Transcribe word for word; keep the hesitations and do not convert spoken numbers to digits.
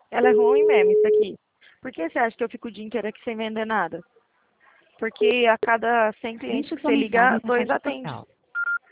Ela é ruim mesmo, isso aqui. Por que você acha que eu fico o dia inteiro aqui sem vender nada? Porque a cada cem clientes Deixe que sua você liga, mensagem na dois caixa atende. postal.